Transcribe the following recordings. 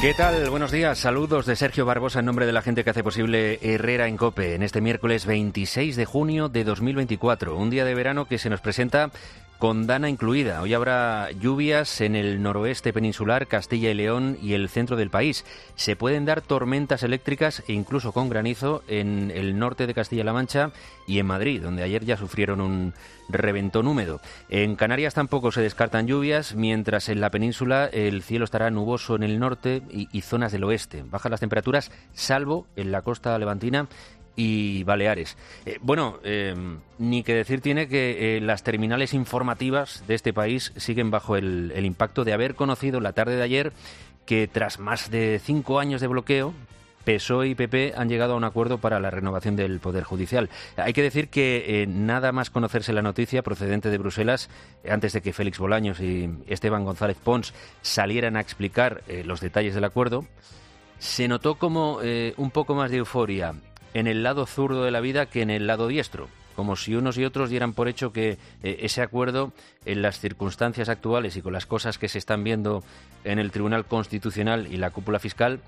¿Qué tal? Buenos días. Saludos de Sergio Barbosa en nombre de la gente que hace posible Herrera en COPE en este miércoles 26 de junio de 2024. Un día de verano que se nos presenta con dana incluida. Hoy habrá lluvias en el noroeste peninsular, Castilla y León y el centro del país. Se pueden dar tormentas eléctricas e incluso con granizo en el norte de Castilla-La Mancha y en Madrid, donde ayer ya sufrieron un reventón húmedo. En Canarias tampoco se descartan lluvias, mientras en la península el cielo estará nuboso en el norte y zonas del oeste. Bajan las temperaturas, salvo en la costa levantina y Baleares. Ni que decir tiene que las terminales informativas de este país siguen bajo el impacto de haber conocido la tarde de ayer que tras más de 5 años de bloqueo, PSOE y PP han llegado a un acuerdo para la renovación del Poder Judicial. Hay que decir que nada más conocerse la noticia procedente de Bruselas, antes de que Félix Bolaños y Esteban González Pons salieran a explicar los detalles del acuerdo, se notó como un poco más de euforia en el lado zurdo de la vida que en el lado diestro, como si unos y otros dieran por hecho que ese acuerdo, en las circunstancias actuales y con las cosas que se están viendo en el Tribunal Constitucional y la cúpula fiscal,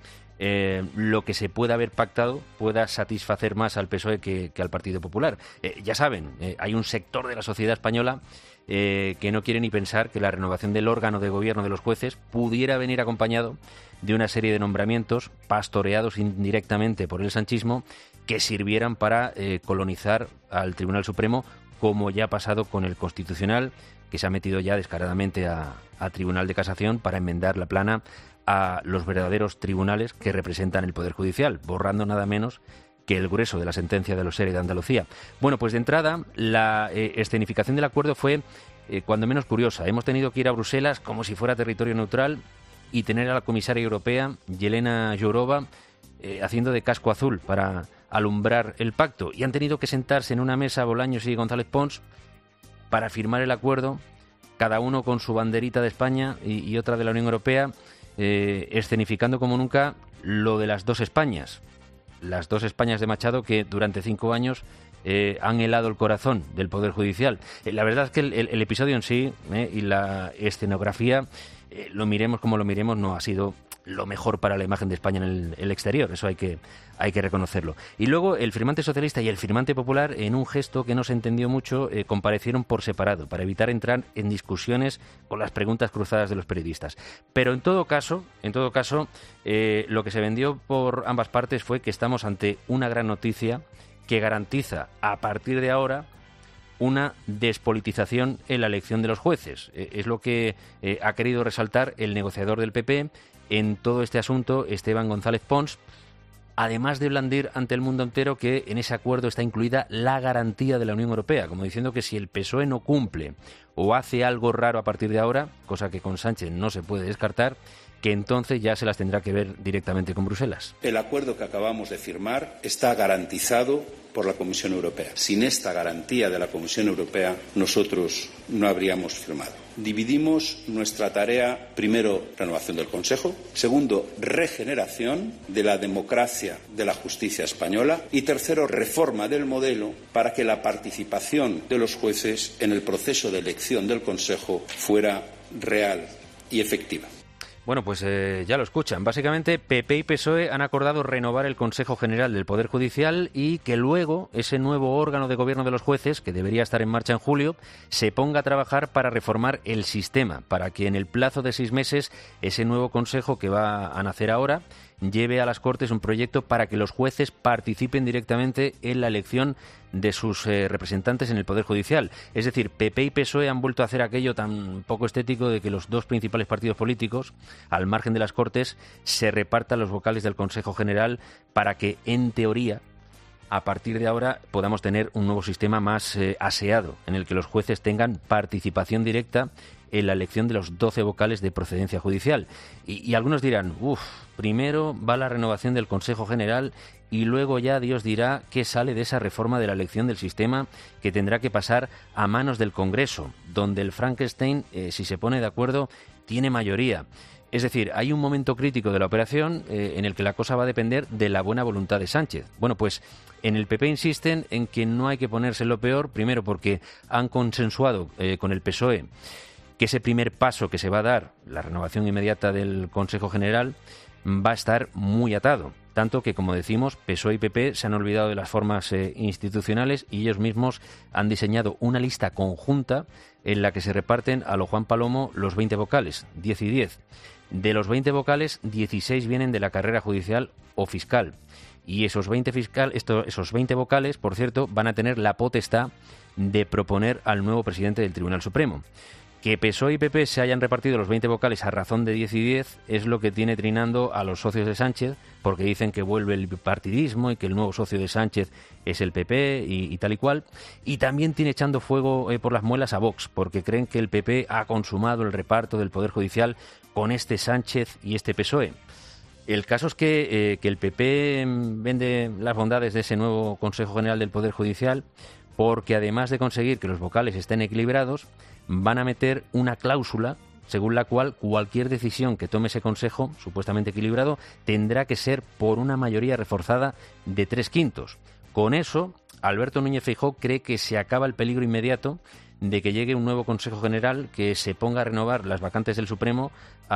lo que se pueda haber pactado pueda satisfacer más al PSOE que al Partido Popular. Ya saben, hay un sector de la sociedad española que no quiere ni pensar que la renovación del órgano de gobierno de los jueces pudiera venir acompañado de una serie de nombramientos pastoreados indirectamente por el sanchismo que sirvieran para colonizar al Tribunal Supremo, como ya ha pasado con el Constitucional, que se ha metido ya descaradamente a Tribunal de Casación para enmendar la plana a los verdaderos tribunales que representan el Poder Judicial, borrando nada menos que el grueso de la sentencia de los ERE de Andalucía. Bueno, pues de entrada, la escenificación del acuerdo fue cuando menos curiosa. Hemos tenido que ir a Bruselas como si fuera territorio neutral y tener a la comisaria europea, Yelena Jourova, haciendo de casco azul para alumbrar el pacto. Y han tenido que sentarse en una mesa Bolaños y González Pons para firmar el acuerdo, cada uno con su banderita de España y otra de la Unión Europea, escenificando como nunca lo de las dos Españas. Las dos Españas de Machado que durante 5 años han helado el corazón del Poder Judicial. La verdad es que el episodio en sí y la escenografía, lo miremos como lo miremos, no ha sido lo mejor para la imagen de España en el exterior. Eso hay que reconocerlo. Y luego el firmante socialista y el firmante popular, en un gesto que no se entendió mucho, comparecieron por separado para evitar entrar en discusiones con las preguntas cruzadas de los periodistas. Pero en todo caso, lo que se vendió por ambas partes fue que estamos ante una gran noticia que garantiza a partir de ahora una despolitización en la elección de los jueces. Es lo que ha querido resaltar el negociador del PP en todo este asunto, Esteban González Pons, además de blandir ante el mundo entero que en ese acuerdo está incluida la garantía de la Unión Europea, como diciendo que si el PSOE no cumple o hace algo raro a partir de ahora, cosa que con Sánchez no se puede descartar, que entonces ya se las tendrá que ver directamente con Bruselas. El acuerdo que acabamos de firmar está garantizado por la Comisión Europea. Sin esta garantía de la Comisión Europea, nosotros no habríamos firmado. Dividimos nuestra tarea, primero, renovación del Consejo, segundo, regeneración de la democracia de la justicia española y tercero, reforma del modelo para que la participación de los jueces en el proceso de elección del Consejo fuera real y efectiva. Bueno, pues ya lo escuchan. Básicamente, PP y PSOE han acordado renovar el Consejo General del Poder Judicial y que luego ese nuevo órgano de gobierno de los jueces, que debería estar en marcha en julio, se ponga a trabajar para reformar el sistema, para que en el plazo de 6 meses ese nuevo Consejo que va a nacer ahora lleve a las Cortes un proyecto para que los jueces participen directamente en la elección de sus representantes en el Poder Judicial. Es decir, PP y PSOE han vuelto a hacer aquello tan poco estético de que los dos principales partidos políticos, al margen de las Cortes, se repartan los vocales del Consejo General para que, en teoría, a partir de ahora podamos tener un nuevo sistema más aseado, en el que los jueces tengan participación directa en la elección de los 12 vocales de procedencia judicial. Y algunos dirán, primero va la renovación del Consejo General y luego ya Dios dirá qué sale de esa reforma de la elección del sistema que tendrá que pasar a manos del Congreso, donde el Frankenstein, si se pone de acuerdo, tiene mayoría. Es decir, hay un momento crítico de la operación en el que la cosa va a depender de la buena voluntad de Sánchez. Bueno, pues en el PP insisten en que no hay que ponerse lo peor, primero porque han consensuado con el PSOE que ese primer paso que se va a dar, la renovación inmediata del Consejo General, va a estar muy atado. Tanto que, como decimos, PSOE y PP se han olvidado de las formas institucionales y ellos mismos han diseñado una lista conjunta en la que se reparten a lo Juan Palomo los 20 vocales, 10 y 10. De los 20 vocales, 16 vienen de la carrera judicial o fiscal. Y esos 20 vocales, por cierto, van a tener la potestad de proponer al nuevo presidente del Tribunal Supremo. Que PSOE y PP se hayan repartido los 20 vocales a razón de 10 y 10 es lo que tiene trinando a los socios de Sánchez, porque dicen que vuelve el bipartidismo y que el nuevo socio de Sánchez es el PP y tal y cual. Y también tiene echando fuego por las muelas a Vox, porque creen que el PP ha consumado el reparto del Poder Judicial con este Sánchez y este PSOE. El caso es que el PP vende las bondades de ese nuevo Consejo General del Poder Judicial, porque además de conseguir que los vocales estén equilibrados, van a meter una cláusula según la cual cualquier decisión que tome ese Consejo, supuestamente equilibrado, tendrá que ser por una mayoría reforzada de 3/5. Con eso, Alberto Núñez Feijóo cree que se acaba el peligro inmediato de que llegue un nuevo Consejo General que se ponga a renovar las vacantes del Supremo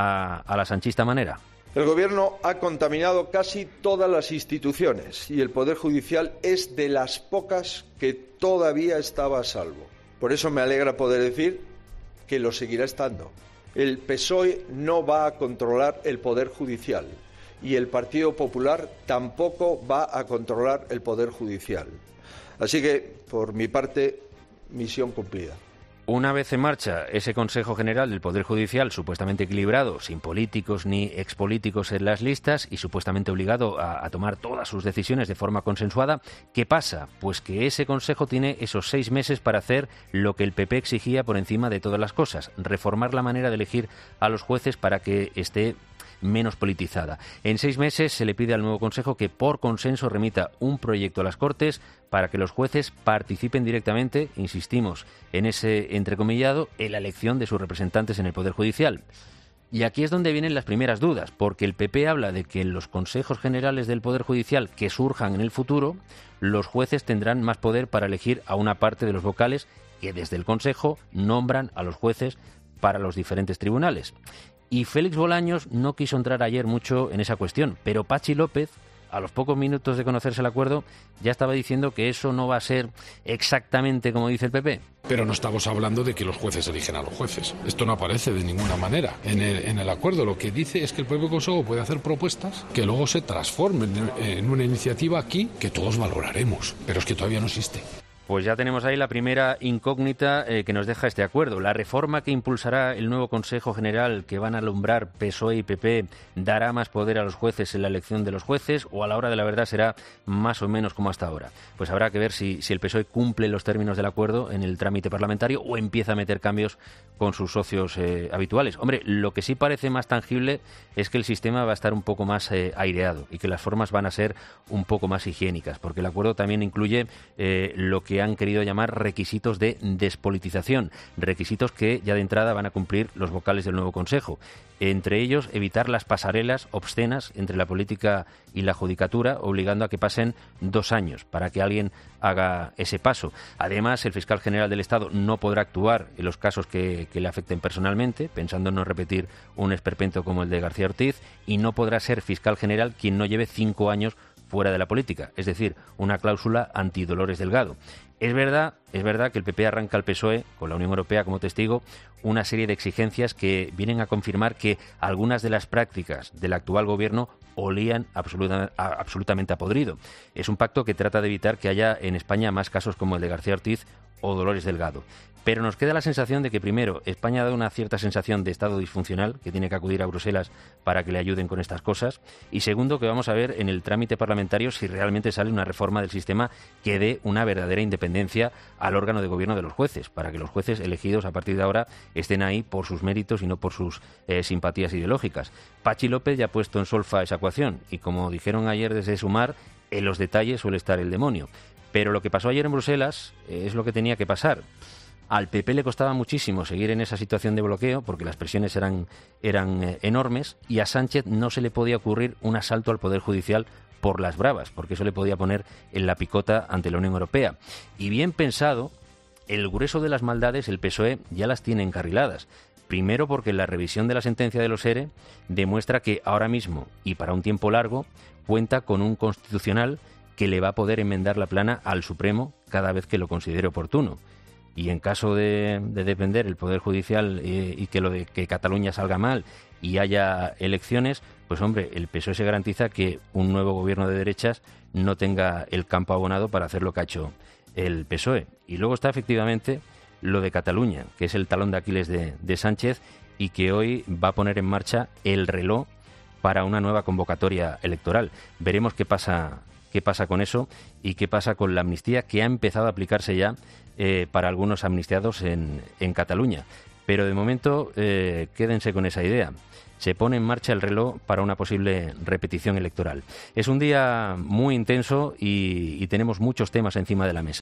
a la sanchista manera. El Gobierno ha contaminado casi todas las instituciones y el Poder Judicial es de las pocas que todavía estaba a salvo. Por eso me alegra poder decir que lo seguirá estando. El PSOE no va a controlar el Poder Judicial y el Partido Popular tampoco va a controlar el Poder Judicial. Así que, por mi parte, misión cumplida. Una vez en marcha ese Consejo General del Poder Judicial supuestamente equilibrado, sin políticos ni expolíticos en las listas y supuestamente obligado a tomar todas sus decisiones de forma consensuada, ¿qué pasa? Pues que ese Consejo tiene esos 6 meses para hacer lo que el PP exigía por encima de todas las cosas, reformar la manera de elegir a los jueces para que esté menos politizada. En 6 meses se le pide al nuevo Consejo que por consenso remita un proyecto a las Cortes para que los jueces participen directamente, insistimos, en ese entrecomillado, en la elección de sus representantes en el Poder Judicial. Y aquí es donde vienen las primeras dudas, porque el PP habla de que en los consejos generales del Poder Judicial que surjan en el futuro, los jueces tendrán más poder para elegir a una parte de los vocales que desde el Consejo nombran a los jueces para los diferentes tribunales. Y Félix Bolaños no quiso entrar ayer mucho en esa cuestión, pero Patxi López, a los pocos minutos de conocerse el acuerdo, ya estaba diciendo que eso no va a ser exactamente como dice el PP. Pero no estamos hablando de que los jueces eligen a los jueces. Esto no aparece de ninguna manera en el acuerdo. Lo que dice es que el propio Consejo puede hacer propuestas que luego se transformen en una iniciativa aquí que todos valoraremos, pero es que todavía no existe. Pues ya tenemos ahí la primera incógnita que nos deja este acuerdo. La reforma que impulsará el nuevo Consejo General que van a alumbrar PSOE y PP dará más poder a los jueces en la elección de los jueces, o a la hora de la verdad será más o menos como hasta ahora. Pues habrá que ver si el PSOE cumple los términos del acuerdo en el trámite parlamentario o empieza a meter cambios con sus socios habituales. Hombre, lo que sí parece más tangible es que el sistema va a estar un poco más aireado y que las formas van a ser un poco más higiénicas, porque el acuerdo también incluye lo que han querido llamar requisitos de despolitización, requisitos que ya de entrada van a cumplir los vocales del nuevo Consejo. Entre ellos, evitar las pasarelas obscenas entre la política y la judicatura, obligando a que pasen 2 años para que alguien haga ese paso. Además, el fiscal general del Estado no podrá actuar en los casos que le afecten personalmente, pensando en no repetir un esperpento como el de García Ortiz, y no podrá ser fiscal general quien no lleve 5 años fuera de la política, es decir, una cláusula anti-Dolores Delgado. Es verdad que el PP arranca al PSOE, con la Unión Europea como testigo, una serie de exigencias que vienen a confirmar que algunas de las prácticas del actual gobierno olían absolutamente a podrido. Es un pacto que trata de evitar que haya en España más casos como el de García Ortiz o Dolores Delgado. Pero nos queda la sensación de que, primero, España ha dado una cierta sensación de estado disfuncional, que tiene que acudir a Bruselas para que le ayuden con estas cosas. Y segundo, que vamos a ver en el trámite parlamentario si realmente sale una reforma del sistema que dé una verdadera independencia al órgano de gobierno de los jueces, para que los jueces elegidos a partir de ahora estén ahí por sus méritos y no por sus simpatías ideológicas. Patxi López ya ha puesto en solfa esa ecuación y, como dijeron ayer desde Sumar, en los detalles suele estar el demonio. Pero lo que pasó ayer en Bruselas es lo que tenía que pasar. Al PP le costaba muchísimo seguir en esa situación de bloqueo porque las presiones eran enormes, y a Sánchez no se le podía ocurrir un asalto al Poder Judicial por las bravas, porque eso le podía poner en la picota ante la Unión Europea. Y bien pensado, el grueso de las maldades el PSOE ya las tiene encarriladas. Primero porque la revisión de la sentencia de los ERE demuestra que ahora mismo y para un tiempo largo cuenta con un constitucional que le va a poder enmendar la plana al Supremo cada vez que lo considere oportuno. Y en caso de depender el Poder Judicial y que lo de que Cataluña salga mal y haya elecciones, pues hombre, el PSOE se garantiza que un nuevo gobierno de derechas no tenga el campo abonado para hacer lo que ha hecho el PSOE. Y luego está efectivamente lo de Cataluña, que es el talón de Aquiles de Sánchez y que hoy va a poner en marcha el reloj para una nueva convocatoria electoral. Veremos qué pasa con eso y qué pasa con la amnistía que ha empezado a aplicarse ya para algunos amnistiados en Cataluña. Pero de momento quédense con esa idea. Se pone en marcha el reloj para una posible repetición electoral. Es un día muy intenso y tenemos muchos temas encima de la mesa.